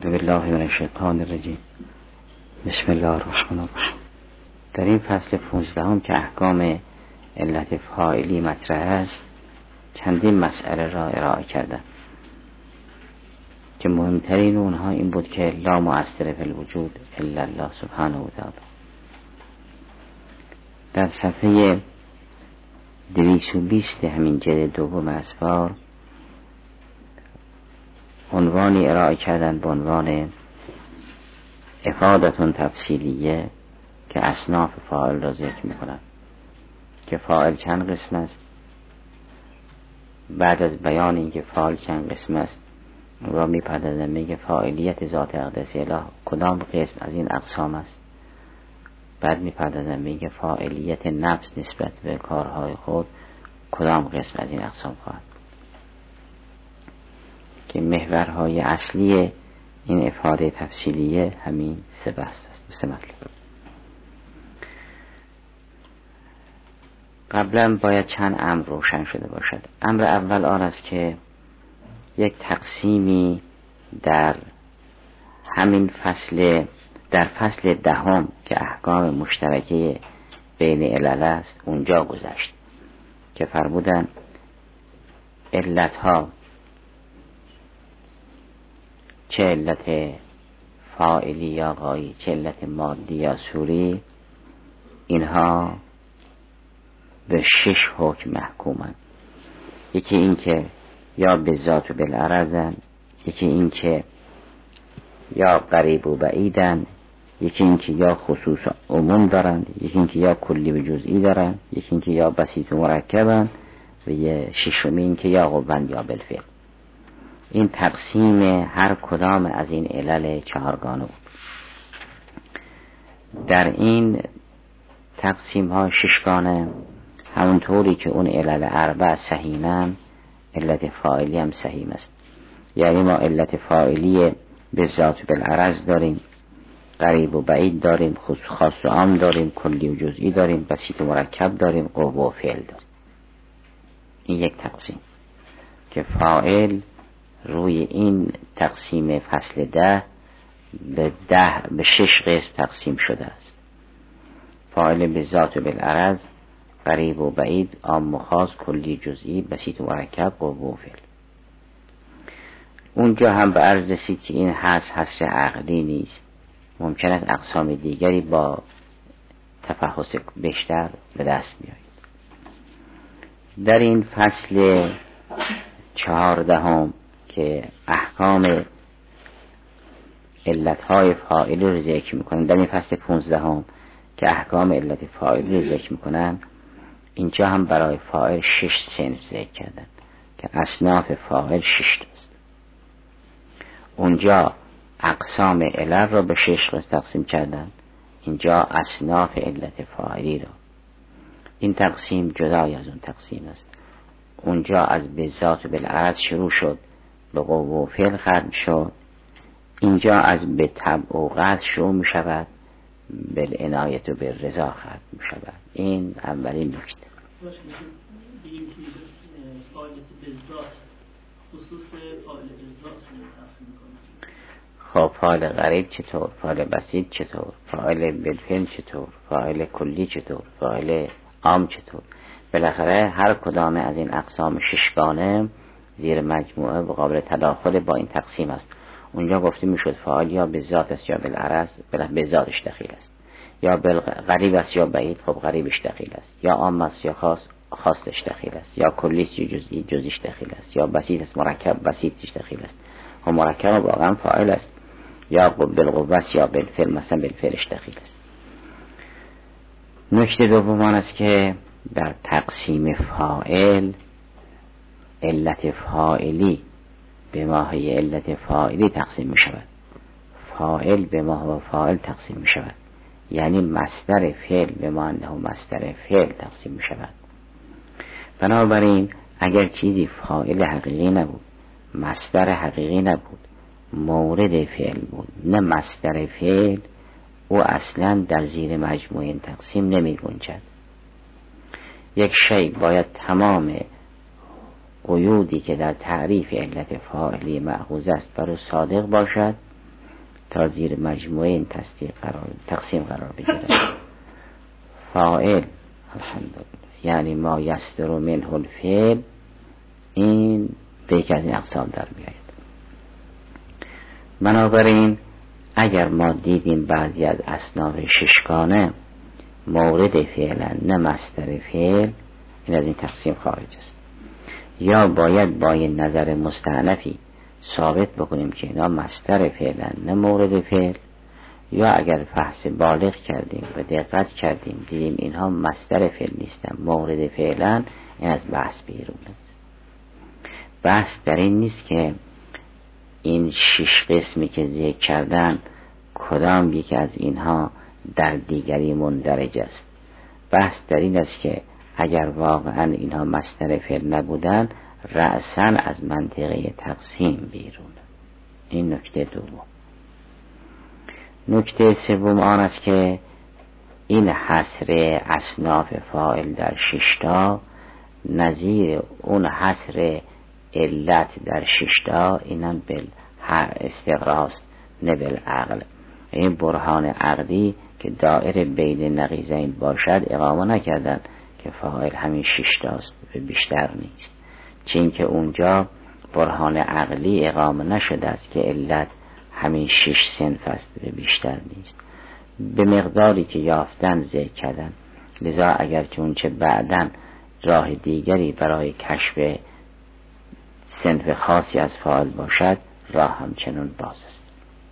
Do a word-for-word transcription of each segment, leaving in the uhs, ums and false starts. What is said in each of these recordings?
بالله من الشیطان الرجیم. بسم الله الرحمن الرحیم. در این فصل پونزدهم که احکام علت فاعلی مطرح است، چندین مسئله را ارائه کردم که مهمترین اونها این بود که لا مؤثر فی الوجود الا الله سبحانه و تعالی. در صفحه دویست و بیست همین جلد دوم اسفار عنوانی ارائه کردن به عنوان افادتون تفصیلیه که اصناف فاعل را ذکر میکنن که فاعل چند قسم است. بعد از بیان اینکه فاعل چند قسم است و میپردازن میگه فاعلیت ذات اقدس اله کدام قسم از این اقسام است. بعد میپردازن میگه فاعلیت نفس نسبت به کارهای خود کدام قسم از این اقسام خواهد، که محورهای اصلی این افاده تفصیلیه همین سه بحث است، سه مطلب. قبلا باید چند امر روشن شده باشد. امر اول آن است که یک تقسیمی در همین فصل در فصل دهم که احکام مشترکه بین علل است اونجا گذشت که فرمودن علتها، چه علت فاعلی یا غایی، چه علت مادی یا صوری، اینها به شش حکم محکومن. یکی این که یا به ذات و بالعرضن، یکی این که یا قریب و بعیدن، یکی این که یا خصوص عموم دارن، یکی این که یا کلی و جزئی دارن، یکی این که یا بسیط و مرکبن، و یه ششمی این که یا قوّن یا بالفعل. این تقسیم هر کدام از این علل چهارگانه بود. در این تقسیم ها ششگانه همونطوری که اون علل اربع سهیمن، علت فاعلی هم سهیم است. یعنی ما علت فاعلی به ذات بالعرض داریم، قریب و بعید داریم، خاص و عام داریم، کلی و جزئی داریم، بسیط و مرکب داریم، قوه و فعل داریم. این یک تقسیم که فاعل روی این تقسیم فصل ده به ده به شش قسم تقسیم شده است. فاعل به ذات و بالعرض، قریب و بعید، عام و خاص، کلی جزئی، بسیط و مرکب، قوه و فعل. اونجا هم به عرض رسید که این حس حس عقلی نیست، ممکن است اقسام دیگری با تفحص بیشتر به دست بیاید. در این فصل چهاردهم که احکام علتهای فاعلی رو ذکر میکنن، در این فصل پونزدهم که احکام علت فاعلی رو ذکر میکنن، اینجا هم برای فاعل شش صنف ذکر کردن که اصناف فاعل شش است. اونجا اقسام علت رو به شش قسم تقسیم کردن، اینجا اصناف علت فاعلی رو. این تقسیم جدای از اون تقسیم است. اونجا از به ذات و بالعرض شروع شد، به قوه و فعل ختم شد. اینجا از به طبع و قدر شروع می شود، بالعنایت و بالرضا ختم می شود. این اولین نکته. بگیم که فاعل بالذات خصوص فاعل بالذات رو تقسیم کنیم. خب فاعل غریب چطور؟ فاعل بسیط چطور؟ فاعل بالفعل چطور؟ فاعل کلی چطور؟ فاعل عام چطور؟ بالاخره هر کدام از این اقسام ششگانه زیر مجموعه و قابل تداخل با این تقسیم است. اونجا گفته میشد فاعل یا به ذات است یا بالعرض، به ذاتش دخیل است، یا قریب است یا بعید، خب قریبش دخیل است، یا عام است یا خاص، خاصش دخیل است، یا کلی است یا جزئی، جزئیش دخیل است، یا بسیط است مرکب، بسیطش دخیل است. خب مرکب واقعا فاعل است، یا بالقوه است یا بالفعل، مثلا بالفعلش دخیل است. نکته دوم آن است که در تقسیم فاعل علت فاعلی به ماهی علت فاعلی تقسیم می شود، فاعل به ماهی فاعل تقسیم می شود، یعنی مصدر فعل به معنی مصدر فعل تقسیم می شود. بنابراین اگر چیزی فاعل حقیقی نبود، مصدر حقیقی نبود، مورد فعل بود، نه مصدر فعل، او اصلا در زیر مجموعه این تقسیم نمی گنجد. یک شی باید تمام قیودی که در تعریف علت فاعلی مأخوذ است برای صادق باشد تا زیر مجموعه این تصدیق قرار تقسیم قرار بگیره. فاعل الحمدلله یعنی ما یصدر منه الفعل، این به یک از این اقسام در میآید. بنابراین اگر ما دیدیم بعضی از اصناف ششگانه مورد فعلا نه مصدر فعل، این از این تقسیم خارج است. یا باید با این نظر مستأنفی ثابت بکنیم که اینا مصدر فعلا نه مورد فعل، یا اگر فحص بالغ کردیم و دقت کردیم دیدیم اینها مصدر فعل نیستن مورد فعلا، این از بحث بیرون است. بحث در این نیست که این شش قسمی که ذکر کردن کدام یکی از اینها در دیگری مندرج است. بحث در این است که اگر واقعا اینها مصدر فعل نبودن رأساً از منطقه تقسیم بیرون. این نکته دوم. نکته سوم آن است که این حصر اصناف فاعل در ششتا نظیر اون حصر علت در ششتا اینم بل استقراست نه بالعقل. این برهان عقلی که دائره بین نقیضین باشد اقامه نکردن که فاعل همین ششتاست و بیشتر نیست، چون که اونجا برهان عقلی اقامه نشده است که علت همین شش صنف است و بیشتر نیست. به مقداری که یافتن ذکر کردن، لذا اگر چون چه بعداً راه دیگری برای کشف صنف خاصی از فاعل باشد راه همچنان باز است.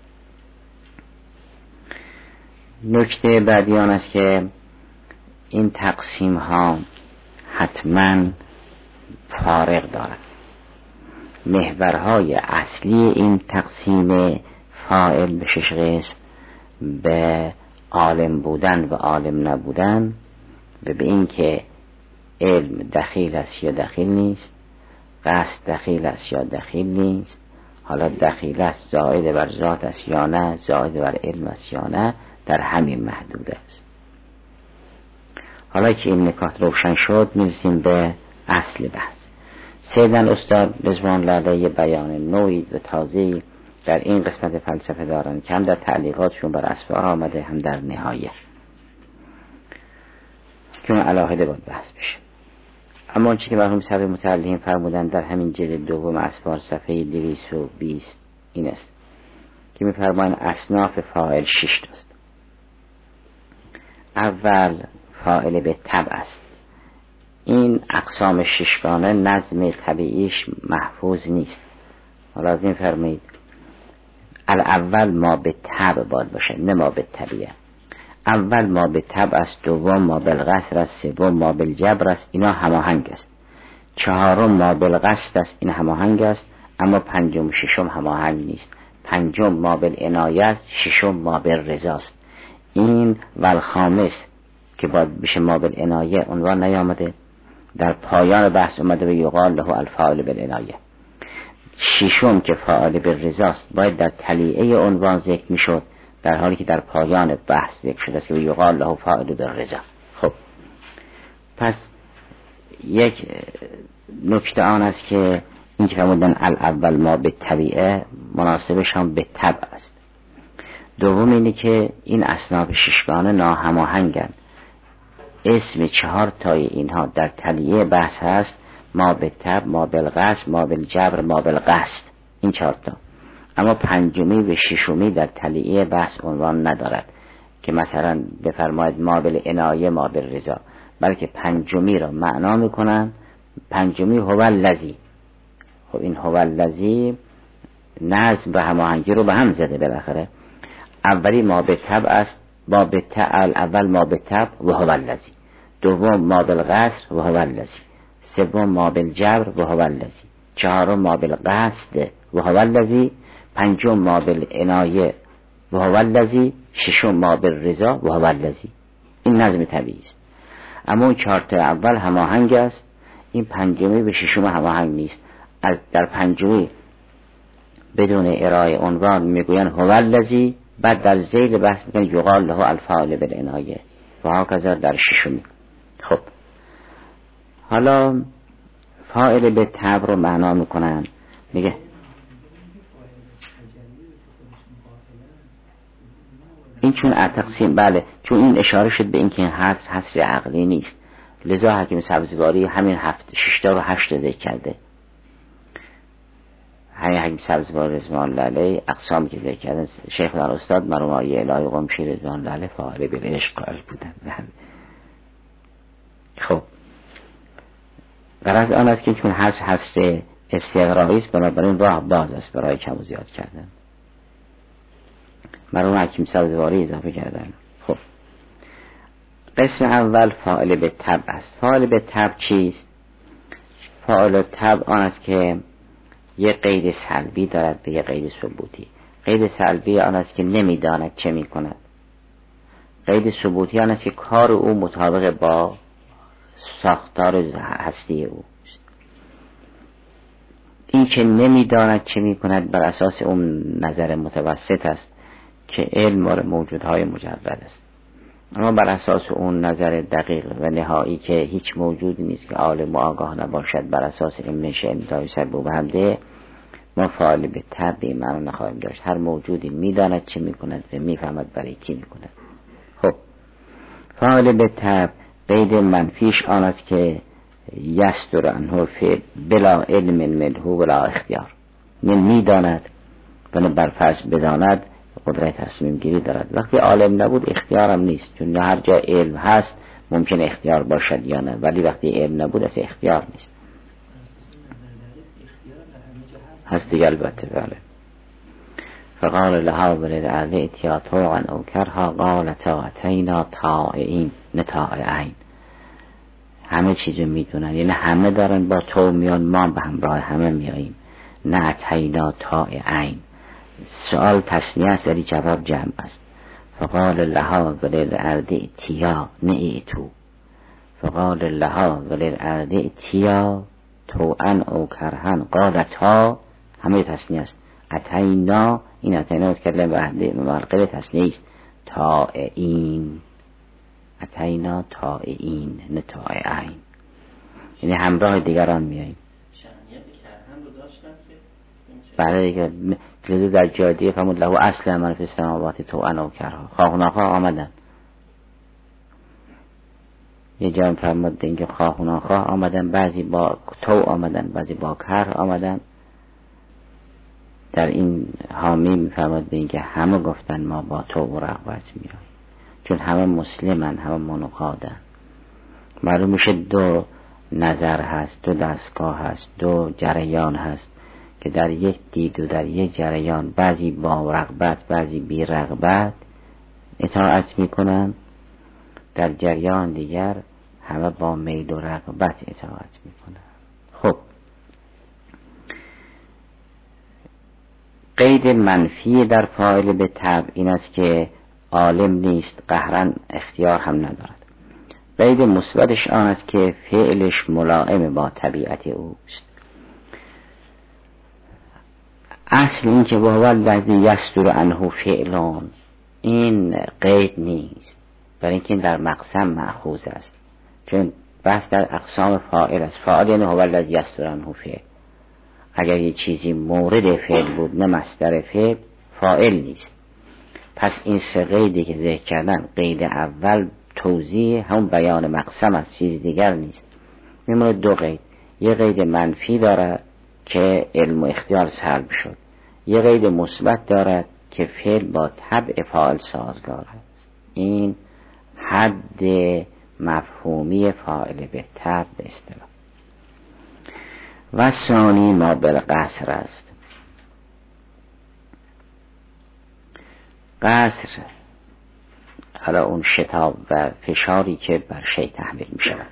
نکته بعدی آن است که این تقسیم ها حتما فارق دارد. محورهای اصلی این تقسیم فاعل به شش قسم به عالم بودن و عالم نبودن و به این که علم دخیل است یا دخیل نیست، قصد دخیل است یا دخیل نیست، حالا دخیل است زائد بر ذات است یا نه، زائد بر علم است یا نه، در همین محدود است. حالا که این نکات روشن شد میرسیم به اصل بحث. سیدن استاد رضوان الله علیه بیان نوعی و تازه‌ای در این قسمت فلسفه دارن که هم در تعلیقاتشون بر اسفار آمده هم در نهایه که اون علاهده باید بحث بشه. اما اون چی که مرحوم صدر متعلیم فرمودن در همین جلد دوم اسفار صفحه دویست و بیست این است که می‌فرمایند اصناف فاعل شش است. اول فاعل به تبع است. این اقسام ششگانه نظم طبیعیش محفوظ نیست. حالا از این فرمایید الاول ما به تبع باید باشه نه ما به طبیعه. اول ما به تبع است، دوم ما بالقصر است، سوم ما بالجبر است. اینا هماهنگ است. چهارم ما بالقصد است، این هماهنگ است. اما پنجم و ششم هماهنگ نیست. پنجم ما بالعنایه است، ششم ما بالرضا است. این والخامس که باید بشه ما بالعنایه عنوان نیامده، در پایان بحث اومده به یقال له الفاعل بالعنایه. ششم که فاعل بالرضا است باید در تلیعه عنوان ذکر میشد، در حالی که در پایان بحث ذکر شده است که به یقال له فاعل بالرضا. خب پس یک نکته آن است که این که فرمودن الاول ما به طبیعه مناسبش هم به طبع است. دوم اینه که این اصناف ششگانه ناهماهنگند. اسم چهار تای اینها در تلیعه بحث هست، ما به طبع، ما بالقصد، ما بالجبر، ما بالقصد، این چهار تا. اما پنجمی و ششمی در تلیعه بحث عنوان ندارد که مثلا بفرماید ما بالعنایه ما بالرضا، بلکه پنجمی را معنا میکنن. پنجمی هو الذی. خب این هو الذی نظم و هماهنگی رو به هم زده بالاخره. اولی ما به طبع است، ما به طبع اول ما به طبع و هو الذی، دوم ما بالقصر و هو الذی، سوم ما بالجبر و هو الذی، چهارم ما بالقصد و هو الذی، پنجم ما بالعنایه و هو الذی، ششم ما بالرضا و هو الذی. این نظم طبیعی است. اما اون چهار تا اول هماهنگ است، این پنجمی به ششم هماهنگ نیست. از در پنجمی بدون ارائه عنوان میگوین هو الذی، بعد در ذیل بحث میگن یقال له الفاعل بالعنایه و هکذا در ششمی. خب حالا فاعل به طبع رو معنا میکنن، میگه این چون تقسیم بله چون این اشاره شد به اینکه این حصر حصر عقلی نیست، لذا حکیم سبزواری همین هفت شش تا و هشت ذکر کرده. همین حکیم سبزواری رضوان الله علیه اقسامی که ذکر کردن، شیخ در استاد مرحوم آقای الهی قمشی رضوان الله علیه فاعل بالعشق قائل بودن. خب غرض آن است که چون حصر حصر استقرایی است، بنابراین راه باز است برای کم و زیاد کردن. مرحوم حکیم سبزواری اضافه کردن. خب قسم اول فاعل به تبع است. فاعل به تبع چیست؟ فاعل تبع آن است که یک قید سلبی دارد به یک قید ثبوتی. قید سلبی آن است که نمیداند چه میکند. قید ثبوتی آن است که کار او مطابق با ساختار هستی او. این که نمیداند چه میکند بر اساس اون نظر متوسط است که علم مال موجودهای مجرد است، اما بر اساس اون نظر دقیق و نهایی که هیچ موجودی نیست که عالم و آگاه نباشد بر اساس علم شأن تا سبب و حمده، ما فاعل به تبع معنا نخواهیم داشت. هر موجودی میداند چه میکند و میفهمد برای کی میکند. خب فاعل به تبع قید منفیش آن است که یستر عنه فعل بلا علم منه ولا اختیار، یعنی میداند و بر فرض بداند قدرت تصمیم گیری دارد. وقتی عالم نبود اختیارم نیست، چون هر جا علم هست ممکن اختیار باشد یا نه، ولی وقتی علم نبود اصلا اختیار نیست. هست دیگه البته. بله. فقال لها وللارض ائتیا طوعا او کرها قالتا اتینا طائعین نطائعین. همه چیزو میدونن، یعنی همه دارن با تو میان، ما به همراه همه میاییم. نه اتینا طائعین. سؤال تثنیه است ولی جواب جمع است. فقال لها وللارض ائتیا نئتو. فقال لها وللارض ائتیا طوعا او کرها قالتا، همه تثنیه است. اتینا، این اتینا کلمه وحده ممرقه تثنیه است. طائعین، اتینا طائعین نه طائعین، یعنی همراه دیگران میاییم. برای دیگه لذا در جادیه فرمود له اصل من فی السماوات طوعا و کرها، خواه ناخواه آمدن. یه جا فرمود اینکه خواه ناخواه آمدن، بعضی با تو آمدن بعضی با کر آمدن. در این حامی میفرمود به اینکه همه گفتن ما با تو و رغبت میاییم، چون همه مسلمن، همه منقادن. معلوم میشه دو نظر هست، دو دستگاه هست، دو جریان هست که در یک دید و در یک جریان بعضی با رغبت بعضی بی رغبت اطاعت میکنن، در جریان دیگر همه با میل و رغبت اطاعت میکنن. خب قید منفی در فاعل به تبع این است که عالم نیست، قهرن اختیار هم ندارد. قید مثبتش آن است که فعلش ملائم با طبیعت اوست. اصل این که وهو الذی یصدر عنه فعلان، این قید نیست، برای اینکه این در مقسم مأخوذ است، چون بحث در اقسام فاعل است. فاعل یعنی هو الذی یصدر عنه فعل. اگر یه چیزی مورد فعل بود نه مصدر فعل، فاعل نیست. پس این سه قیدی که ذکر کردن، قید اول توضیح همون بیان مقسم است، چیز دیگر نیست. میمونه دو قید، یه قید منفی دارد که علم و اختیار سلب شد، یه قید مثبت دارد که فعل با طبع فاعل سازگار است. این حد مفهومی فاعل به طبع به اصطلاح. و ثانی ما بالقصر است. قصر حالا اون شتاب و فشاری که بر شی تحمیل می شود.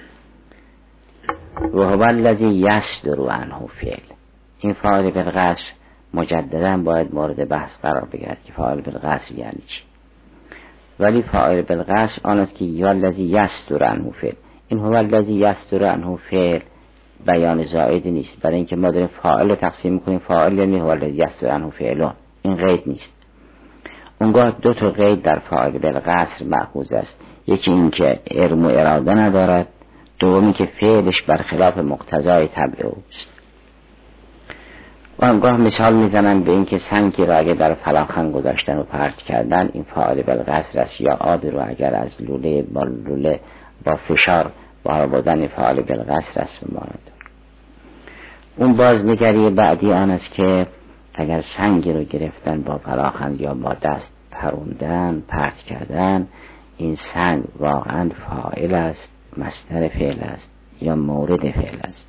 و هو الذی یصدر عنه فعل. این فاعل بالقصر مجددا باید مورد بحث قرار بگیرد که فاعل بالقصر یعنی چی. ولی فاعل بالقصر آن است که یا الذی یصدر عنه فعل. این هو الذی یصدر عنه فعل بیان زائد نیست، برای اینکه ما داریم فاعل رو تقسیم میکنیم. فاعل یعنی هو الذی یصدر عنه فعلون، این قید نیست. اونگاه دو تا قید در فاعل بالقصر مأخوذ است. یکی این که علم و اراده ندارد، دومی که فعلش برخلاف مقتضای طبع اوست. آنگاه مثال میزنن به این که سنگی را اگر در فلاخن گذاشتن و پرت کردن این فاعل بالقصر است، یا آبی رو اگر از لوله با لوله با فشار بار بردن فاعل بالقصر است. مورد اون بازنگری بعدی آن است که اگر سنگی رو گرفتن با فلاخن یا با دست پروندن پرت کردن، این سنگ واقعا فاعل است، مصدر فعل است یا مورد فعل است.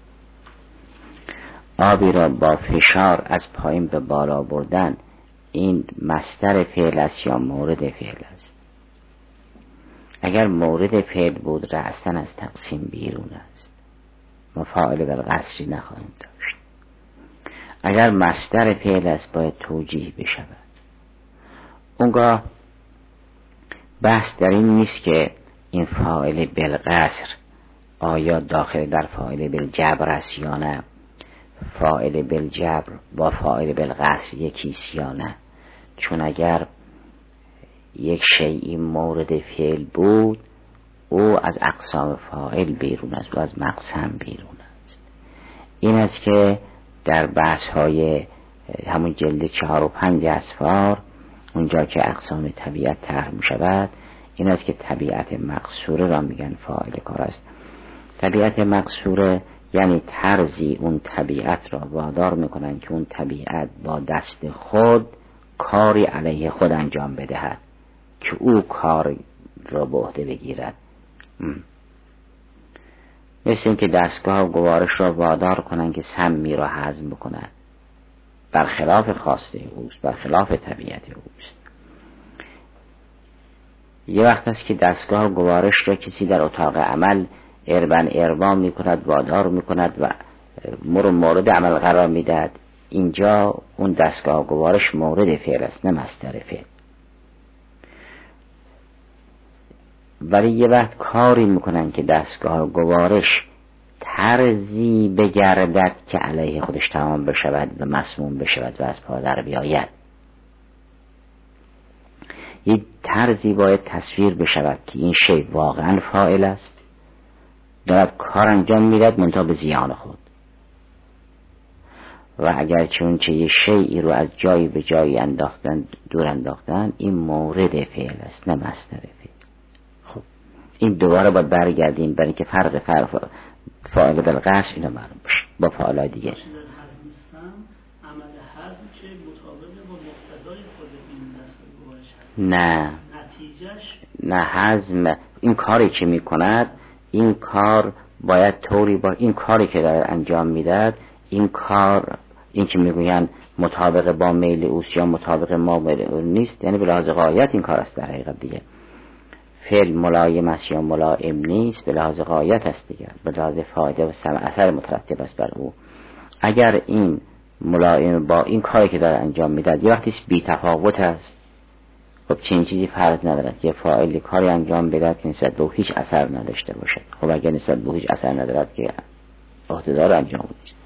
آبی را با فشار از پایین به بالا بردن، این مصدر فعل است یا مورد فعل است. اگر مورد فعل بود رأساً از تقسیم بیرون است، ما فاعل بالقصری نخواهیم داشت. اگر مصدر فعل است باید توجیه بشود. اونگاه بحث در این نیست که این فاعل بالقصر آیا داخل در فاعل بالجبر است یا نه، فاعل بالجبر با فاعل بالقصر یکیست یا نه. چون اگر یک شیئی مورد فعل بود او از اقسام فاعل بیرون است و از مقسم بیرون است. این است که در بحث های همون جلد چهار و پنج اسفار اونجا که اقسام طبیعت طرح می شود، این است که طبیعت مقصوره را میگن فاعل کار است. طبیعت مقصوره یعنی طرزی اون طبیعت را وادار میکنن که اون طبیعت با دست خود کاری علیه خود انجام بدهد که او کار را به عهده بگیرد. مثل این که دستگاه گوارش را وادار کنن که سمی را هضم بکند، برخلاف خواسته اوست، برخلاف طبیعت اوست. یه وقت است که دستگاه گوارش را کسی در اتاق عمل اربن اربان میکند، وادار میکند و مورد عمل قرار میدهد. اینجا اون دستگاه گوارش مورد فعل است نه مصدر فعل. ولی یه وقت کاری میکنن که دستگاه گوارش طرزی بگردد که علیه خودش تمام بشود و مسموم بشود و از پا در بیاید. یه طرزی باید تصویر بشود که این شی واقعا فاعل است، دارد کار انجام میدهد منتها به زیان خود. و اگر چون چه یه شیئی رو از جایی به جایی انداختن دور انداختن، این مورد فعل است نه مصدر فعل. خب این دوباره باید برگردیم برای که فرق فرق فاعل بالقصر اینا معلوم بشه با فاعلای دیگه. عمل حزم که مطابق با مقتضای خود این دستگاه گوارش هست. نه نتیجهش نه حزم این کاری که میکند، این کار باید طوری با این کاری که داره انجام میدهد، این کار این که میگوین مطابق با میل اوست یا مطابق ما میل او نیست، یعنی به لحاظ غایت این کار است. در حقیقت دیگه فعل ملایم است یا ملائم نیست، به لحاظ غایت است دیگه، به لحاظ فایده و سمع اثر مترتب است بر او. اگر این ملائم با این کاری که داره انجام میدهد یه وقتی بی تفاوت است، خب چنین چیزی فرض ندارد که فاعل کاری انجام بدهد که نسبت به هیچ اثر نداشته باشد. خب اگر نسبت به هیچ اثر ندارد که عهده‌دار انجام بدهد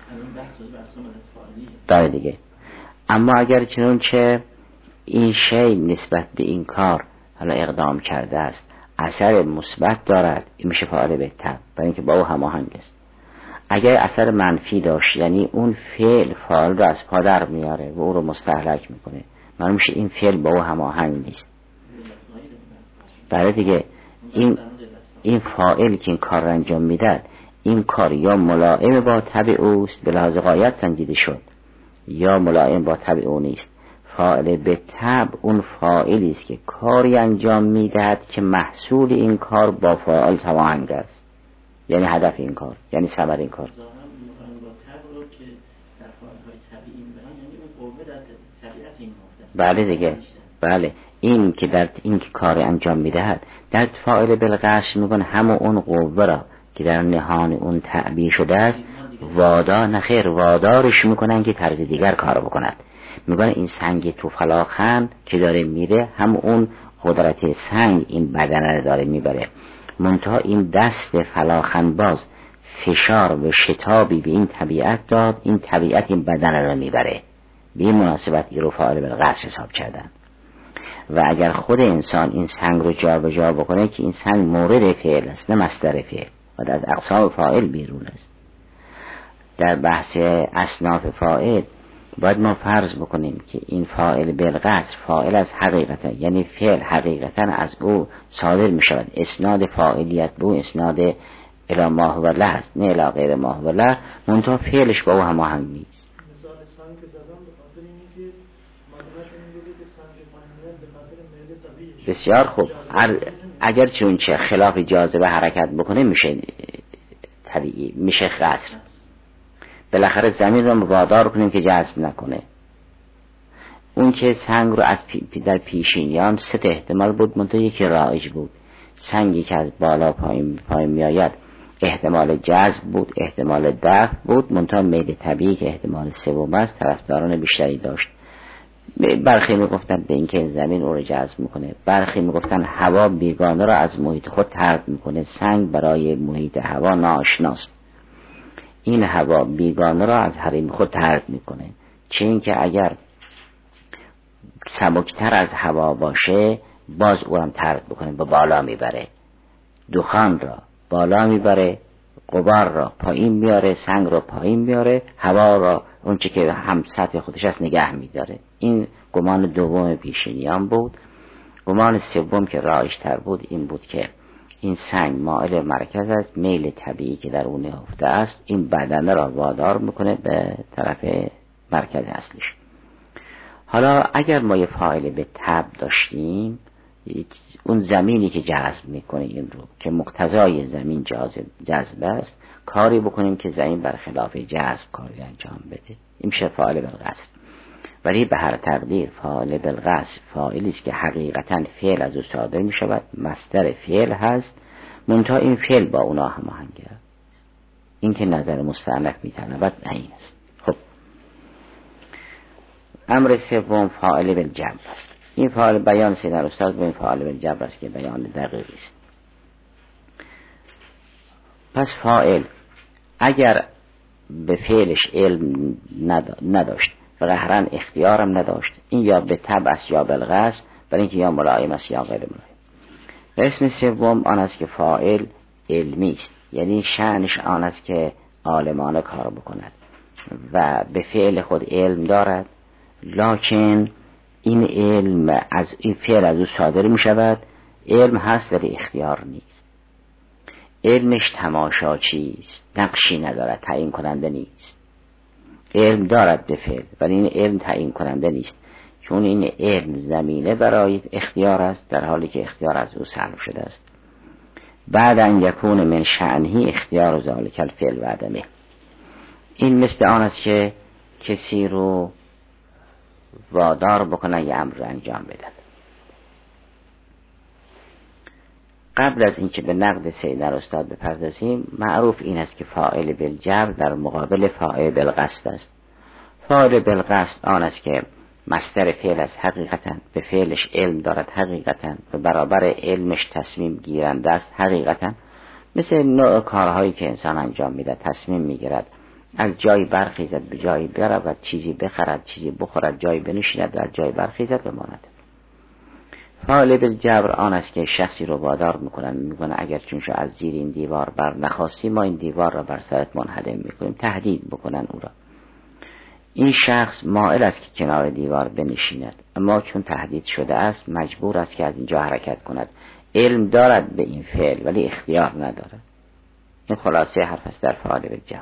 داره دیگه. اما اگر چنون چه این شی نسبت به این کار حالا اقدام کرده است اثر مثبت دارد، این میشه فاعل به تبع، برای اینکه با او هماهنگ است. اگر اثر منفی داشت یعنی اون فعل فاعل رو از پا در میاره و او رو مستهلک میکنه، معلوم میشه این فعل با او هماهنگ نیست. برای دیگه این این فاعل که این کار رو انجام میداد، این کار یا ملائم با طبع اوست به لحاظ غایت سنجیده شد، یا ملائم با طبع او نیست. فاعل به طبع اون فاعلی است که کاری انجام میدهد که محصول این کار با فاعل هماهنگ است، یعنی هدف این کار، یعنی ثمر این کار. بله دیگه، بله. این که در این که کار انجام میدهد در فاعل بالقصر میگن همون اون قوه را که در نهان اون تعبیه شده است وادا نخیر وادارش میکنن که طرز دیگر کار بکند. میگن این سنگ تو فلاخن که داره میره هم اون قدرت سنگ این بدن رو داره میبره، منتها این دست فلاخن باز فشار و شتابی به این طبیعت داد، این طبیعت این بدن رو میبره. به این مناسبت این رو فاعل بالقصر حساب کردن. و اگر خود انسان این سنگ رو جا به جا بکنه که این سنگ مورد فعل است نه مصدر فعل و از اقسام فاعل بیرون است. در بحث اصناف فاعل باید ما فرض بکنیم که این فاعل بالقصد فاعل از حقیقتا، یعنی فعل حقیقتا از او صادر می شود، اسناد فاعلیت به او اسناد الی ما هو له است، نه الی غیر ما هو له، منتها فعلش با او هماهنگ نیست. مثال سنگ که زدم به خاطر اینکه مدرسه این بوده که سنگ پایینیت به خاطر میل طبیعی. بسیار خوب، اگر چون چه خلاف جاذبه حرکت بکنه میشه طبیعی، میشه قصر. بالاخره زمین رو وادار کنیم که جذب نکنه. اون که سنگ رو از پی در پیشینیان سه احتمال بود، منتها یکی رایج بود. سنگی که از بالا پایین پایین میآید احتمال جذب بود، احتمال دفع بود، منتها میل طبیعی که احتمال سوم است طرفداران بیشتری داشت. برخی میگفتن به اینکه زمین او رو جذب میکنه، برخی میگفتن هوا بیگانه را از محیط خود طرد میکنه، سنگ برای محیط هوا ناآشناست. این هوا بیگانه را از حریم خود طرد میکنه، چه اینکه اگر سبکتر از هوا باشه باز او هم طرد بکنه، به بالا میبره، دخان را بالا میبره، غبار را پایین میاره، سنگ را پایین میاره، هوا را اون چه که هم سطح خودش است نگه میداره. این گمان دوم پیشینیان بود. گمان سوم که رایج‌تر بود این بود که این سنگ مائل مرکز است، میل طبیعی که در اون نهفته است این بدن را وادار میکنه به طرف مرکز اصلیش. حالا اگر ما یه فاعل به تب داشتیم، اون زمینی که جذب میکنه این رو که مقتضای زمین جاذب جذب است، کاری بکنیم که زمین برخلاف جذب کاری انجام بده، این میشه فاعل بالقصد. ولی به هر تقدیر فاعل بالقصد فاعلی است که حقیقتا فعل از او صادر می شود، مصدر فعل هست، منتها این فعل با اونا هماهنگ است. این که نظر مستأنف می طلبد این است. خب امر سوم فاعل بالجبر است. این فاعل بیان سیدن استاد به این فاعل بالجبر است که بیان دقیقی است. پس فاعل اگر به فعلش علم نداشت و قهرن اختیارم نداشت، این یا به تبع است یا بالقصد، برای اینکه یا ملایم است یا غیر ملایم. اسم سوم آن است که فاعل علمی است، یعنی شأنش آن است که عالمانه کار بکند و به فعل خود علم دارد، لکن این علم از این فعل از او صادر می شود، علم هست ولی اختیار نیست. علمش تماشاچی است، نقشی ندارد، تعیین کننده نیست. علم دارد به فعل ولی این علم تعیین کننده نیست، چون این علم زمینه برای اختیار است در حالی که اختیار از او سلب شده است. بعد ان یکون من شأنه اختیار ذلک الفعل و عدمه. این مثل آن است که کسی رو وادار بکنه یه امر رو انجام بده. قبل از اینکه به نقد سیدنا استاد بپردازیم، معروف این است که فاعل بالجبر در مقابل فاعل بالقصد است. فاعل بالقصد آن است که مصدر فعل است، حقیقتا به فعلش علم دارد، حقیقتا به برابر علمش تصمیم گیرنده است، حقیقتا مثل نوع کارهایی که انسان انجام میده، تصمیم میگیرد از جایی برخیزد به جایی برود، چیزی بخرد، چیزی بخورد، جایی بنشیند و از جایی برخیزد بماند. فاعل بالجبر آن است که شخصی رو وادار میکنن، میگن اگر چونشو از زیر این دیوار بر نخواستی ما این دیوار را بر سرت منهدم میکنیم، تهدید بکنن او را. این شخص مائل است که کنار دیوار بنشیند، اما چون تهدید شده است مجبور است که از اینجا حرکت کند. علم دارد به این فعل ولی اختیار ندارد. این خلاصه حرف است در فاعل بالجبر.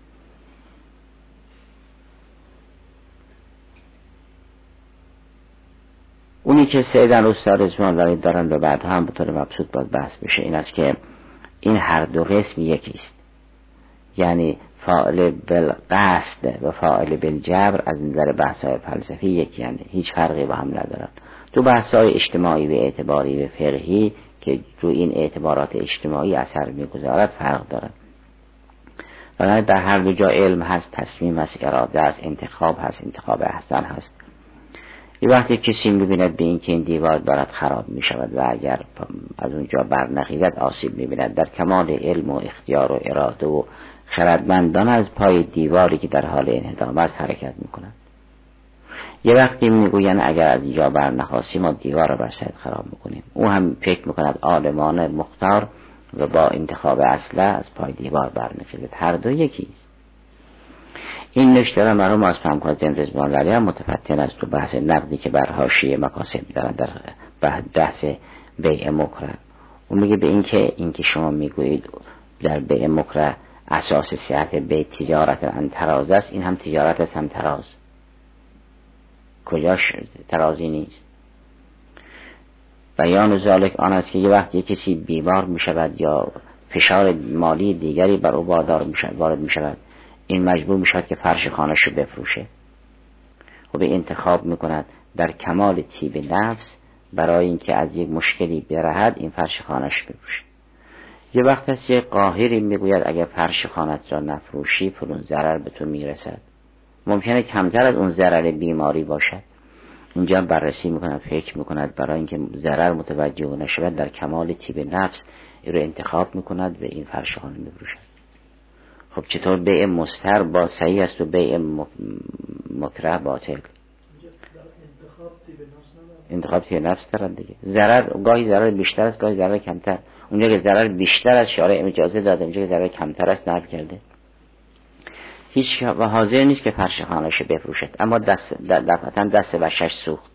اونی که سیدن استاد رضوان ولی دارن به بعد هم به طور مبسوط باید بحث بشه این است که این هر دو قسم یکی است، یعنی فاعل بالقصد و فاعل بالجبر از نظر بحث‌های فلسفی یکی، یعنی هیچ فرقی با هم ندارن. تو بحث‌های اجتماعی و اعتباری و فقهی که رو این اعتبارات اجتماعی اثر می‌گذارد فرق دارن. ولی در هر دو جا علم هست، تصمیم هست، اراده هست، انتخاب هست، انتخاب احسن هست. یه وقتی کسی می‌بیند به این که این دیوار دارد خراب می‌شود و اگر از اونجا برنخیزد آسیب می‌بیند، در کمال علم و اختیار و اراده و خردمندانه از پای دیواری که در حال انهدام است حرکت می‌کند. یه وقتی میگوین اگر از اینجا برنخواستیم ما دیوار رو بر سرت خراب می‌کنیم، او هم فکر می‌کند عالمانه مختار و با انتخاب اصله از پای دیوار برنخیزد. هر دو یکی است. این نکته را مرحوم از فهم‌کاظم رضوان الله علیه متفتن است تو بحث نقدی که بر حاشیه مکاسب دارن در بحث بیع مکره. اون میگه به این که این که شما میگویید در بیع مکره اساس صحت بیع تجارت ان تراز است، این هم تجارت است هم تراز. کجاش ترازی نیست؟ بیان ذالک آن است که یه وقت یک کسی بیمار میشود یا فشار مالی دیگری بر او وادار میشود وارد میشود، این مجبور میشود که فرش خانه‌اش رو بفروشه. خب انتخاب میکند در کمال طیب نفس برای اینکه از یک مشکلی برهد این فرش خانه‌اش بفروشه. یه وقت هست یک قاهری میگوید اگر فرش خانه‌ات را نفروشی فلان ضرر به تو میرسد. ممکنه کمتر از اون ضرر بیماری باشد. اینجا بررسی میکند، فکر میکند برای اینکه ضرر متوجه نشود در کمال طیب نفس این رو انتخاب میکند و این فرش خانه میفروشد. خب چطور بیع مستر با صحیح است و بیع مکره باطل؟ انتخاب طیب نفس دارد دیگه. ضرر گاهی ضرر بیشتر است گاهی ضرر کمتر. اونجا که ضرر بیشتر است شارع اجازه داده، اونجا که ضرر کمتر است نهی کرده. هیچ و حاضر نیست که فرش خانه‌اش بفروشد، اما دست دفعتاً دست بشش سوخت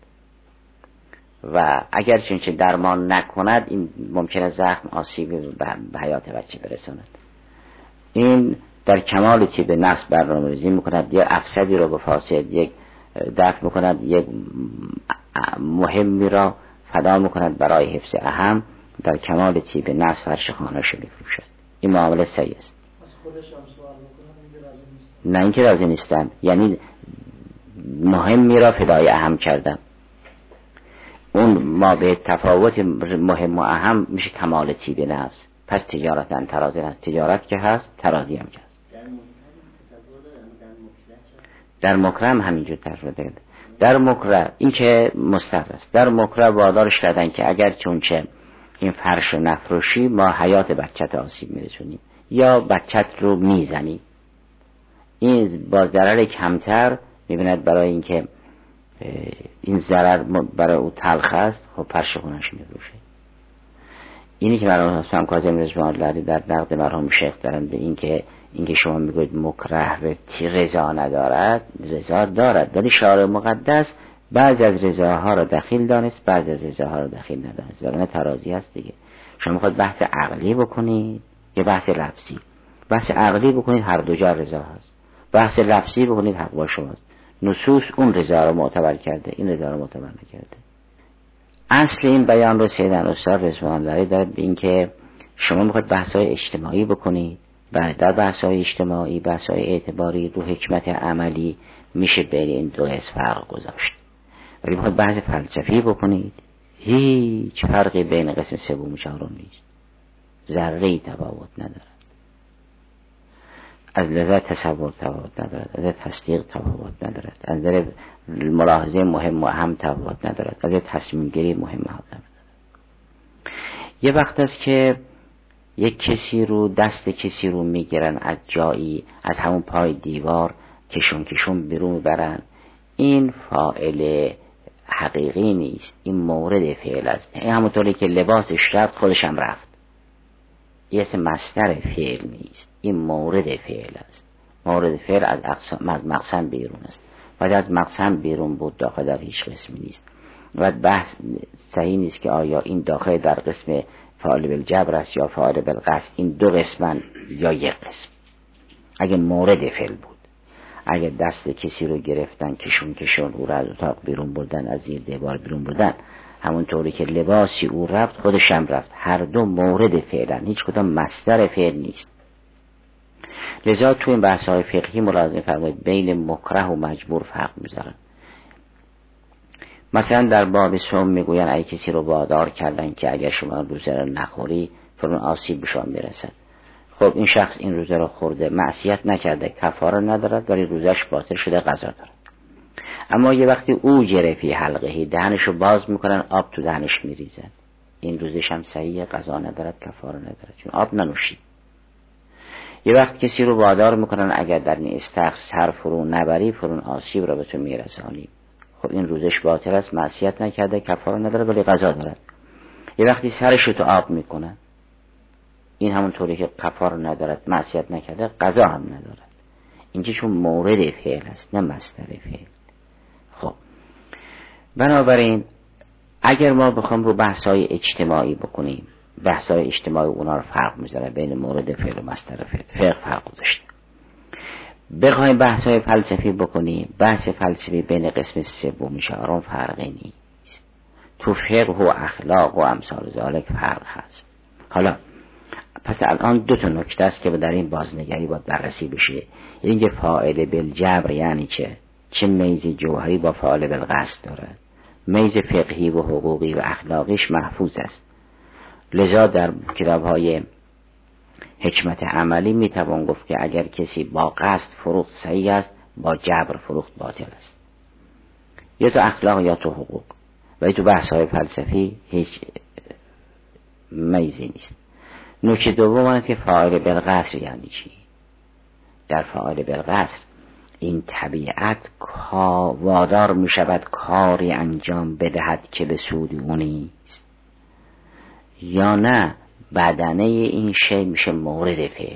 و اگر چنین درمان نکند این ممکنه زخم آسیب به حیات بچه برساند. این در کمال طیب نفس برنامه‌ریزی میکند، یک افسدی رو به فاسد یک دفع میکند، یک مهمی را فدا میکند برای حفظ اهم. در کمال طیب نفس فرش خانه‌اش میفروشد. این معامله صحیح است. نه اینکه راضی نیستم، یعنی مهمی را فدای اهم کردم. اون ما به تفاوت مهم و اهم میشه کمال طیب نفس. پس تجارت ان ترازی هست، تجارت که هست ترازی هم که هست. در مکره هم همینجور تصور دارد. در مکره این که مستر است، در مکره وادارش کردن که اگر چونچه این فرش نفروشی ما حیات بچت آسیب میرسونیم یا بچت رو میزنی. این با ضرر کمتر میبیند برای اینکه این ضرر برای او تلخ است، خب فرش خونش میفروشه. اینی که مرحوم از فهم‌کاظم رضوان الله علیه در نقد مرحوم شیخ دارن به این که اینکه شما میگوید مکره رضا ندارد، رضا دارد، ولی شارع مقدس بعضی از رضاها را دخیل دانست، بعضی از رضاها را دخیل ندانست. وگرنه ترازی هست دیگه. شما میخواید بحث عقلی بکنید یا بحث لفظی؟ بحث عقلی بکنید هر دو جا رضا هست، بحث لفظی بکنید حق با شماست. نصوص اون رضا رو معتبر کرده، این رضا رو معتبر نکرده. اصل این بیان رو سیدن استاد رضوان الله علیه دارد به این که شما میخواید بحث‌های اجتماعی بکنید، بعد در بحث‌های اجتماعی، بحث‌های اعتباری رو حکمت عملی میشه بین این دو قسم فرق گذاشت. ولی میخواید بحث فلسفی بکنید، هیچ فرقی بین قسم سوم و چهارم نیست، ذره‌ای تفاوت ندارد. از لذت تصور تفاوت ندارد، از تصدیق تفاوت ندارد، از نظر ملاحظه مهم و اهم تفاوت ندارد، از تصمیم گیری مهم و اهم ندارد. یه وقت است که یک کسی رو دست کسی رو میگیرن از جایی، از همون پای دیوار کشون کشون بیرون میبرن، این فاعل حقیقی نیست، این مورد فعل است. این همونطوری که لباسش رفت خودش هم رفت، این اسم مصدر فعل نیست، این مورد فعل است. مورد فعل از, از مقسم بیرون است، ولی از مقسم بیرون بود داخل در هیچ قسمی نیست. و بحث صحیح نیست که آیا این داخل در قسم فاعل بالجبر است یا فاعل بالقصد، این دو قسمن یا یک قسم. اگه مورد فعل بود، اگه دست کسی رو گرفتن کشون کشون او را از اتاق بیرون بردن، از زیر دیوار بیرون بردن، همونطوری که لباسی او رفت خودش هم رفت، هر دو مورد فعلن، هیچ کدام مصدر فعل نیست. لذا تو این بحث های فقهی ملاحظه فرمایید بین مکره و مجبور فرق میذارن. مثلا در باب صوم میگوین اگه کسی رو وادار کردن که اگر شما روزه رو نخوری فلان آسیب به شما میرسد. خب این شخص این روزه رو خورده، معصیت نکرده، کفاره ندارد، ولی روزش باطل شده، قضا دارد. اما یه وقتی او جرفی حلقهی دهنش رو باز میکنن، آب تو دهنش میریزن، این روزش هم صحیحه، قضا ندارد، کفاره ندارد، چون آب ننوشید. یه وقت کسی رو وادار میکنن اگر در این استخر سر فرو نبری فرون آسیب رو به تو میرسانی، خب این روزش باطل است، معصیت نکرده، کفاره نداره، ولی قضا دارد. یه وقتی سرش رو تو آب میکنن، این همون طوری که کفاره ندارد، معصیت نکرده، قضا هم ندارد. اینجا چون مورد فعل است نه مصدر فعل. خب بنابراین اگر ما بخوام رو بحث‌های اجتماعی بکنیم، بحث‌های اجتماعی اونا رو فرق می‌ذاره بین مورد فعل و مصدر فعل، فرق فرق گذاشته. بخوایم بحث‌های فلسفی بکنیم، بحث فلسفی بین قسم سوم شعران فرقی نیست. تو فقه و اخلاق و امثال ذالک فرق هست. حالا پس الان دو تا نکته است که در این بازنگری باید بررسی بشه. اینکه فاعل بالجبر یعنی چه؟ چه میز جوهری با فاعل بالقصد داره؟ میز فقهی و حقوقی و اخلاقیش محفوظ است. لذا در کتاب‌های حکمت عملی میتوان گفت که اگر کسی با قصد فروخت صحیح است، با جبر فروخت باطل است. یا تو اخلاق یا تو حقوق. و تو بحث‌های فلسفی هیچ میزی نیست. نکته دوم است که فاعل بالقصد یعنی چی؟ در فاعل بالقصد این طبیعت وادار می شود کاری انجام بدهد که به سود او نیست، یا نه بدنه این شی میشه مورد فعل.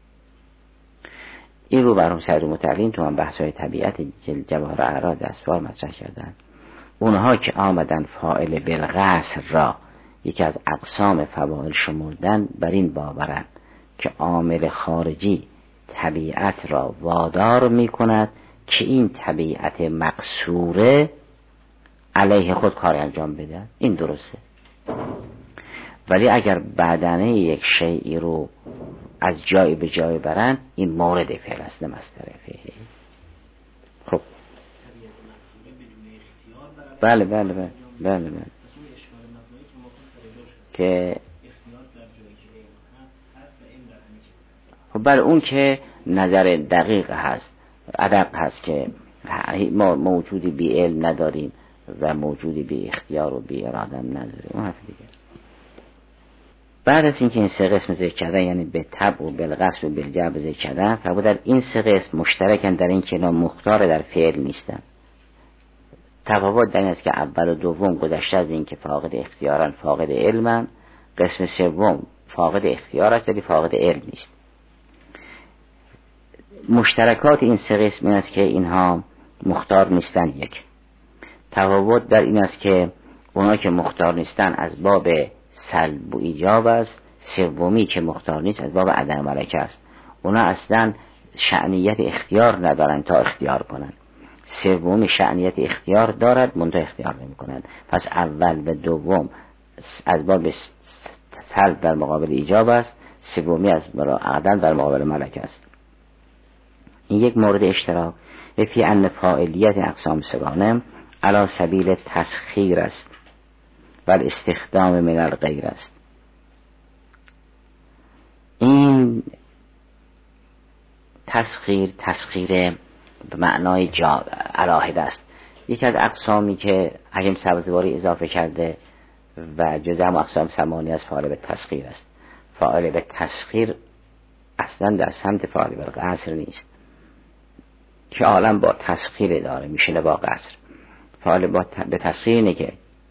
این رو برام سعید متعلین تو من بحث های طبیعت جواهر اعراض اسفار مطرح کردن. اونها که آمدن فاعل بالقصد را یکی از اقسام فواعل شمردن، بر این باورند که عامل خارجی طبیعت را وادار می کند که این طبیعت مقصوره علیه خود کار انجام بده. این درسته. ولی اگر بدنه یک شیئی رو از جای به جای برن، این مورد فعل است نه مصدر فعل. خب بله بله بله بله بله که خب بله اون که نظر دقیق هست، ادب هست که ما موجودی بی علم نداریم و موجودی بی اختیار و بی اراده نداریم. اون حرف دیگه است. بعد از اینکه این سه قسم ذکر کردن، یعنی به طبع و بالقصد و بالجبر ذکر کردن، فرمود در این سه قسم مشترکن در این که اینا مختار در فعل نیستن. تفاوت در این است که اول و دوم گذشته از این که فاقد اختیارن، فاقد علمن. قسم سوم فاقد اختیار است ولی فاقد علم نیست. مشترکات این سه قسم این است که اینها مختار نیستن. یک تفاوت در این است که اونا که مختار نیستن از باب سلب و ایجاب است. سومی که مختار نیست از باب عدم ملکه است. اونا اصلا شأنیت اختیار ندارن تا اختیار کنن. سومی شأنیت اختیار دارد منتها اختیار نمی کنند. پس اول و دوم از باب سلب در مقابل ایجاب است، سومی از عدم در مقابل ملکه است. این یک مورد اشتراک. و فی ان فاعلیت اقسام سگانه علی سبیل تسخیر است و استخدام من الغیر است. این تسخیر تسخیر به معنای جا علاهده است. یکی از اقسامی که حکیم سبزواری اضافه کرده و جزء هم اقسام ثمانی از فاعل به تسخیر است. فاعل به تسخیر اصلا در سمت فاعل به قصر نیست که عالم با تسخیر داره میشه با قصر. فاعل با ت... به تسخیر اینه که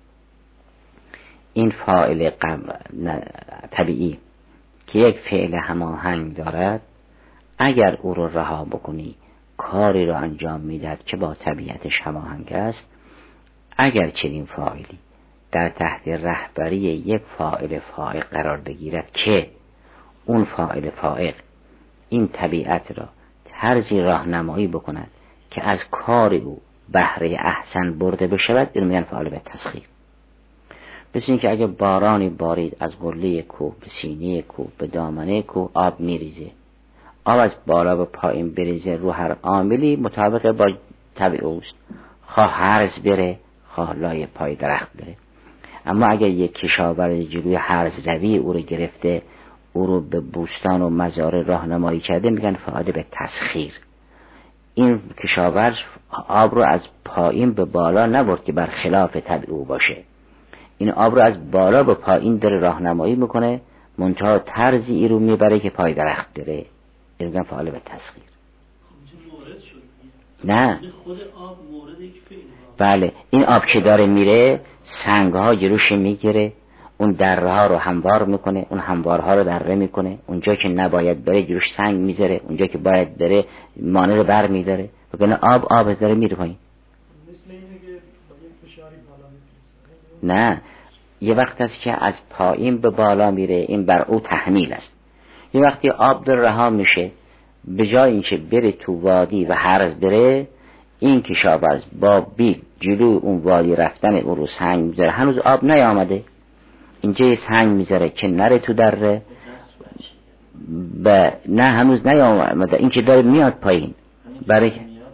این فاعل قم... طبیعی که یک فعل هماهنگ دارد، اگر او رو رها بکنی کاری رو انجام میدهد که با طبیعتش هماهنگ است. اگر چنین فاعلی در تحت رهبری یک فاعل فائق قرار بگیرد که اون فاعل فائق این طبیعت را طرزی راهنمایی بکند که از کار او بهره احسن برده بشود، این میگن فاعل به تسخیر. مثل این که اگه بارانی بارید از قله کوه به سینه کوه به دامنه کوه آب میریزه، آب از بالا به پایین بریزه رو هر عاملی مطابق با طبع اوست، خواه هرز بره خواه لای پای درخت بره. اما اگر یک کشاورز جلوی هرز روی او رو گرفته، او رو به بوستان و مزارع راهنمایی کرده، میگن فاعل به تسخیر. این کشاورز آب رو از پایین به بالا نبرد که بر خلاف طبع او باشه، این آب رو از بالا به پایین داره راهنمایی میکنه، منتها طرزی ای رو میبره که پای درخت بره. این میگن فاعل به تسخیر. نه خود آب مورد یک فعل. بله، این آب که داره میره سنگ ها جلوش میگیره، اون دره ها رو هموار میکنه، اون هموارها رو دره میکنه، اونجا که نباید بره جوش سنگ میذاره، اونجا که باید بره مانع رو بر میداره، بگنه آب آب داره میره پایین. مثل اینه که با یک فشاری بالا میفرسته. نه، یه وقت است که از پایین به بالا میره، این بر او تحمیل است. یه وقتی آب در رها میشه، به جای اینکه بره تو وادی و هرز بره، این کشاورز با بیل جلو اون وادی رفتن اون رو سنگ میذاره، هنوز آب نیامده، اینجا یه سنگ میذاره که نره تو دره، ب... نه هنوز نیامده، این که داره میاد پایین، برای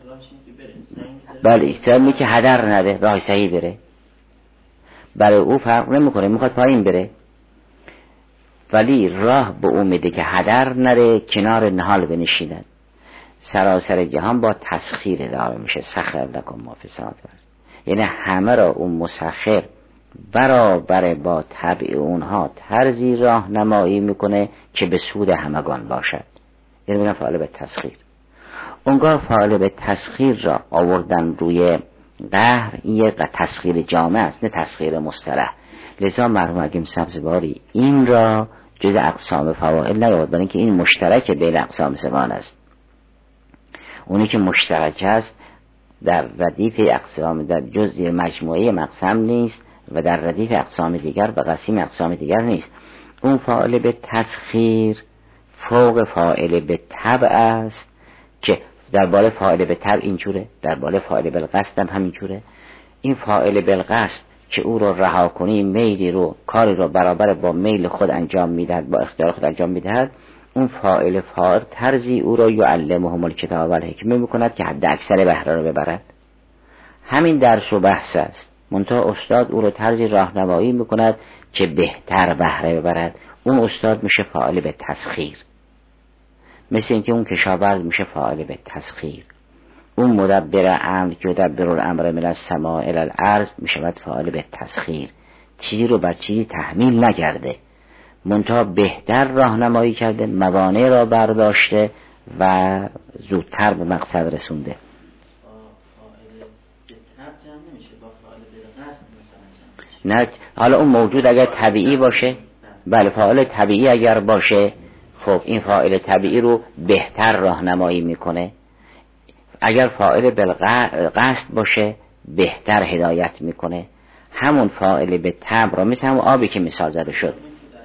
بله احتیامی که هدر نده، راه صحیح بره، برای او فرق نمیکنه، میخواد پایین بره، ولی راه به او میده که هدر نره، کنار نهال بنشیند. سراسر جهان با تسخیر اداره میشه، سخر لکم ما فی السماوات و الارض، یعنی همه را اون مسخر برابر با طبع اونها طرزی راهنمایی میکنه که به سود همگان باشد. یعنی میگن فاعل به تسخیر. اونگاه فاعل به تسخیر را آوردن روی قهر، این یک تسخیر جامع است، نه تسخیر مصطلح. لذا مرحوم حکیم سبزواری این را جز اقسام فواعل نیاورد، برای اینکه این مشترک بین اقسام سگان است. اونی که مشترک است در ردیف اقسام، در جزء مجموعه مقسم نیست و در ردیف اقسام دیگر و قسیم اقسام دیگر نیست. اون فاعل به تسخیر فوق فاعل به تبع است که در باره فاعل به تبع اینجوره، در باره فاعل بالقصد هم همینجوره. این فاعل بالقصد که او رو رها کنی، میلی رو، کاری رو برابر با میل خود انجام میدهد، با اختیار خود انجام میدهد، اون فاعل فاعل طرزی او را یعلمهم الکتاب و الحکمه میکند که حد اکثر بهره رو ببرد. همین درس و بحث است، منتها استاد او رو طرزی راهنمایی میکند که بهتر بهره ببرد. اون استاد میشه فاعل به تسخیر، مثل اینکه اون کشاورز میشه فاعل به تسخیر. اون مدبر امر که مدبر الامر من السماء الی الارض میشود فاعل به تسخیر، چیزی رو بر چیزی تحمیل نکرده، منتها بهتر راهنمایی کرده، موانع را برداشته و زودتر به مقصد رسونده. نه حالا اون موجود اگر طبیعی باشه، بله فاعل طبیعی اگر باشه، خب این فاعل طبیعی رو بهتر راهنمایی میکنه. اگر فاعل بالقصد باشه بهتر هدایت میکنه. همون فاعل به تبع را، مثل همون آبی که مثال زده شد،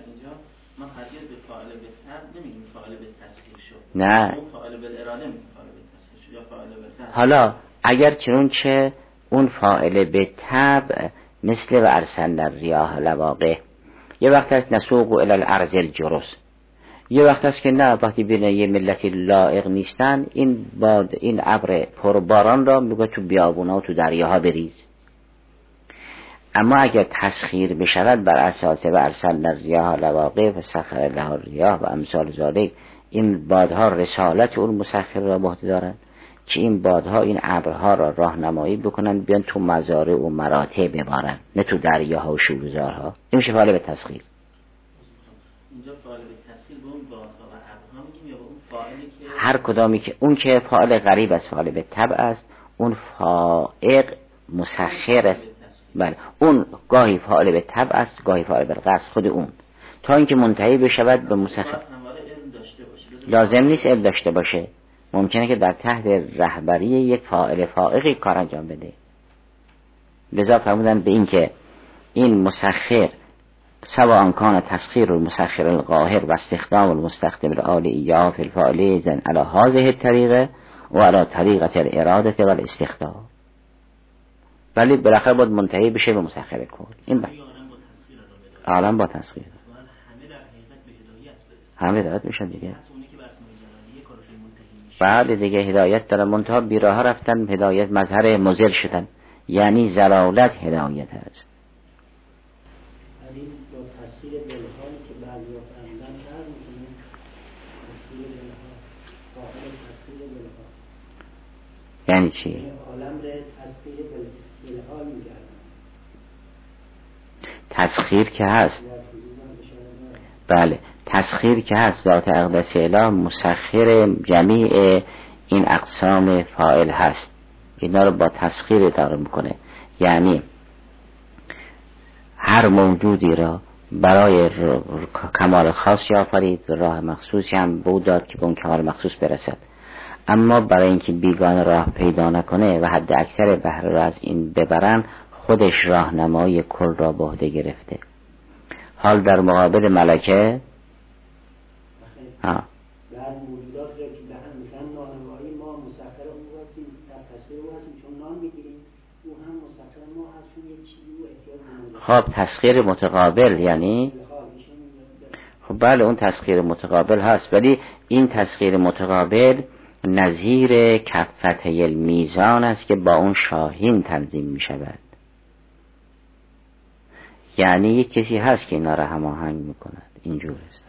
نه حالا اگر چنون چه اون فاعل به تبع مثل و ارسلنا الریاح لواقح، یه وقت هست نسوق الی الارض الجرز، یه وقت هست که نه، وقتی بین یه ملتی لایق نیستن، این باد این ابر پرباران را میگه تو بیابونا و تو دریاها بریز. اما اگر تسخیر بشود بر اساس و ارسلنا الریاح لواقح و سخر لها الریاح و امثال ذالک، این بادها رسالت اون مسخر را به عهده دارند که این بادها این ابرها را راهنمایی بکنن بیان تو مزارع و مراتع ببارن، نه تو دریاها و شورزارها. این میشه فاعل به تسخیر. اینجا فاعل به تسخیر به اون بادها و ابرها میگیم یا به اون فاعلی که هر کدامی که اون که فاعل غریب از فاعل به تبع است، اون فائق مسخر است. بله اون گاهی فاعل به تبع است، گاهی فاعل به قصد، خود اون تا اینکه منتهی بشود به مسخر. لازم نیست علم داشته باشه، ممکنه که در تحت رهبری یک فاعل فائقی کار انجام بده. لذا فرمودن به این که این مسخر سواء کان تسخیر المسخر القاهر و استخدام المستخدم العالی یا فی الفاعل زن علی هذه الطریقه و علی طریقه الاراده و الاستخدام، ولی بالاخره باید منتهی بشه به مسخر کل. این با عالم با تسخیر همه هدایت میشن دیگه. بعد دیگه هدایت دارن، منتها بیراه رفتن، هدایت مظهر مضل شدن، یعنی زلالت هدایت هست. این با تسخیر بالحالی که بعضی ها فرمودن تر میکنه، تسخیر بالحال فاعل تسخیر بالحال یعنی چی؟ عالم ره تسخیر بالحال میگردن. تسخیر که هست، بله تسخیر که هست، ذات اقدس اله مسخر جمیع این اقسام فاعل هست، اینا رو با تسخیر اداره میکنه. یعنی هر موجودی را برای کمال خاص آفرید و راه مخصوصی هم بود داد که به اون کمال مخصوص برسد. اما برای اینکه بیگانه راه پیدا نکنه و حد اکثر بهره را از این ببرن، خودش راهنمای کل را به عهده گرفته. حال در مقابل ملکه ها در موجودات را که به هم مثلا نانوایی ما مسخر اون هستیم، در تصویر او هستیم چون نان میگیریم، او هم مسخر ما هست چون یک چیزی و احتیاج خب تسخیر متقابل یعنی خب بله اون تسخیر متقابل هست، ولی این تسخیر متقابل نظیر کفته المیزان است که با اون شاهین تنظیم می شود. یعنی یک کسی هست که اینا را هماهنگ می کند. اینجور است.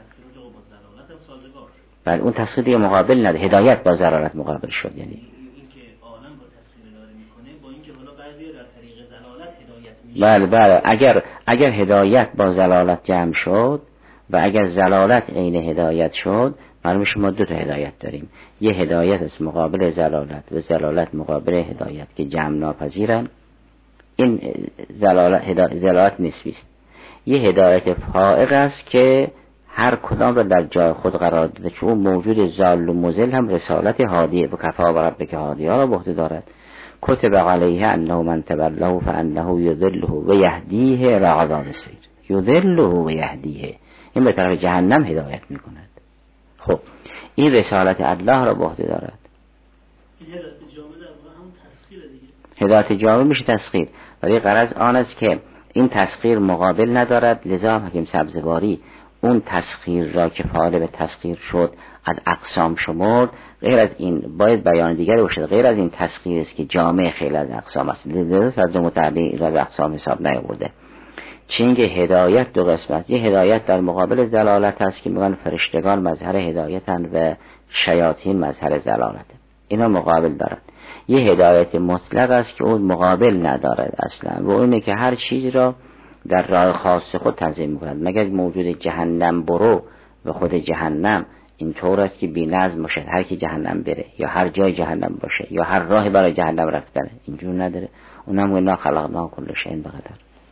بله اون تسخیر دیگه مقابل نده، هدایت با ضرارت مقابل شد. یعنی این که عالم با تسخیر داره میکنه با اینکه حالا بعضی در طریق ضلالت هدایت میشه. بله بله اگر اگر هدایت با ضلالت جمع شد و اگر ضلالت عین هدایت شد، معلومه شما دو تا هدایت داریم. یه هدایت است مقابل ضلالت و ضلالت مقابل هدایت که جمع ناپذیرن. این ضلالت ضلالت نسبی است. یه هدایت فائق است که هر کدام را در جای خود قرار داده، چون موجود ضال و مضل هم رسالت هادیه و کفا و ربک هادیه را به عهده دارد. کتب علیه انه من تبعه فانه یضله و یهدیه الی عذاب السعیر. یضله و یهدیه، این به طرف جهنم هدایت میکند. خب این رسالت الله را به عهده دارد. هدایت جامع میشه تسخیر، ولی غرض آن است که این تسخیر مقابل ندارد. لذا حکیم سبزواری اون تسخیر را که فاعل به تسخیر شد از اقسام شمرد. غیر از این باید بیان دیگری باشد، غیر از این تسخیر است که جامع خیلی از اقسام است. لذا از متعدی از اقسام حساب نیاورده. چنگ هدایت دو قسم است. یه هدایت در مقابل ضلالت است که میگن فرشتگان مظهر هدایتند و شیاطین مظهر ضلالت. اینا مقابل دارند. یه هدایت مطلق است که اون مقابل ندارد اصلا، و اینه که هر چیز را در راه خاص خود تنظیم می‌کند. مگر موجود جهنم برو و خود جهنم اینطور است که بی نظم باشد، هر کی جهنم بره یا هر جای جهنم باشه یا هر راهی برای جهنم رفتن، اینجور نداره. اونم اینا خلقنا کل شیء بقدر.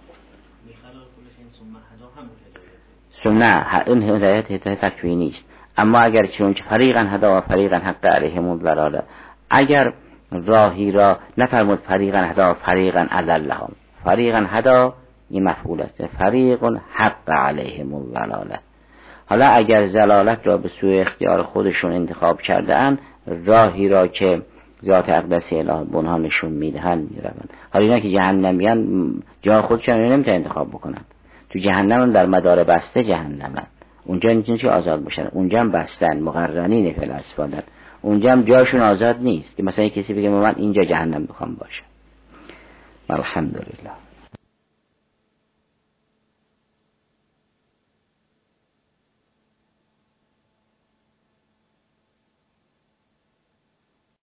نه این هدایت هدایت تکوینی است. اما اگر چون فریقا هدا و فریقا حق علیهم الضلاله، اگر راهی را نفرمود فریقا هدا و فریقا اضلهم، فریقا هدا این مفعول است، فریق حق علیهم الضلاله. حالا اگر ضلالت را به سوی اختیار خودشون انتخاب کرده اند، راهی را که ذات اقدسی الهی به اونها نشون میدهند میروند. حالا اینا که جهنمیان جای خودشون نمیتونن انتخاب بکنن. تو جهنم هم در مدار بسته جهنمن، اونجا نمیتونن چه آزاد باشن، اونجا هم بستن مقرنین فی الاسفلن، اونجا هم جایشون آزاد نیست که مثلا کسی بگه من اینجا جهنم میخوام باشم. الحمدلله.